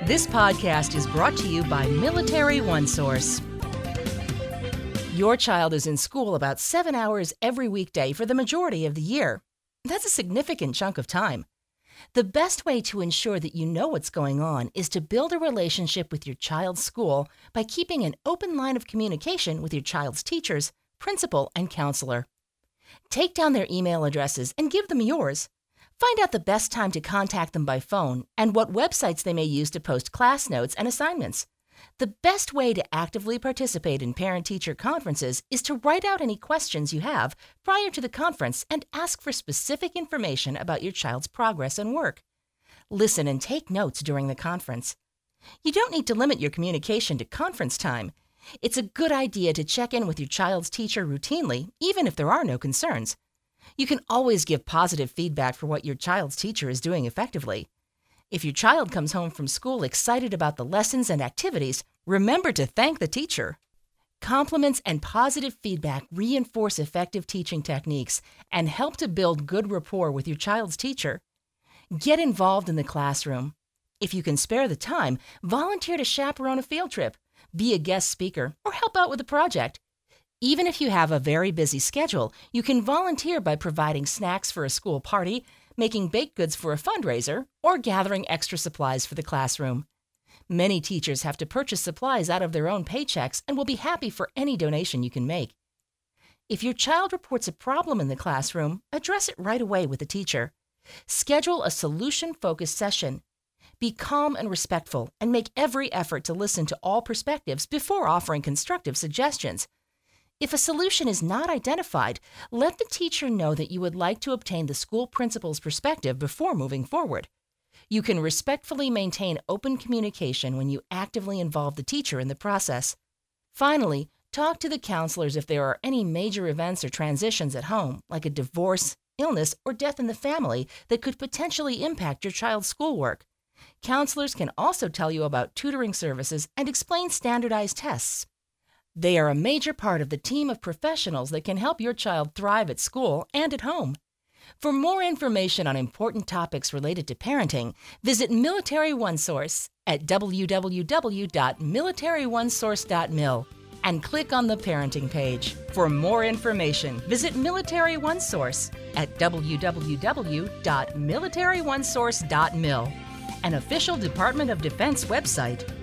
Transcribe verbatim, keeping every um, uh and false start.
This podcast is brought to you by Military OneSource. Your child is in school about seven hours every weekday for the majority of the year. That's a significant chunk of time. The best way to ensure that you know what's going on is to build a relationship with your child's school by keeping an open line of communication with your child's teachers, principal, and counselor. Take down their email addresses and give them yours. Find out the best time to contact them by phone and what websites they may use to post class notes and assignments. The best way to actively participate in parent-teacher conferences is to write out any questions you have prior to the conference and ask for specific information about your child's progress and work. Listen and take notes during the conference. You don't need to limit your communication to conference time. It's a good idea to check in with your child's teacher routinely, even if there are no concerns. You can always give positive feedback for what your child's teacher is doing effectively. If your child comes home from school excited about the lessons and activities, remember to thank the teacher. Compliments and positive feedback reinforce effective teaching techniques and help to build good rapport with your child's teacher. Get involved in the classroom. If you can spare the time, volunteer to chaperone a field trip, be a guest speaker, or help out with a project. Even if you have a very busy schedule, you can volunteer by providing snacks for a school party, making baked goods for a fundraiser, or gathering extra supplies for the classroom. Many teachers have to purchase supplies out of their own paychecks and will be happy for any donation you can make. If your child reports a problem in the classroom, address it right away with the teacher. Schedule a solution-focused session. Be calm and respectful and make every effort to listen to all perspectives before offering constructive suggestions. If a solution is not identified, let the teacher know that you would like to obtain the school principal's perspective before moving forward. You can respectfully maintain open communication when you actively involve the teacher in the process. Finally, talk to the counselors if there are any major events or transitions at home, like a divorce, illness, or death in the family that could potentially impact your child's schoolwork. Counselors can also tell you about tutoring services and explain standardized tests. They are a major part of the team of professionals that can help your child thrive at school and at home. For more information on important topics related to parenting, visit Military OneSource at w w w dot military one source dot mil and click on the parenting page. For more information, visit Military OneSource at w w w dot military one source dot mil, an official Department of Defense website.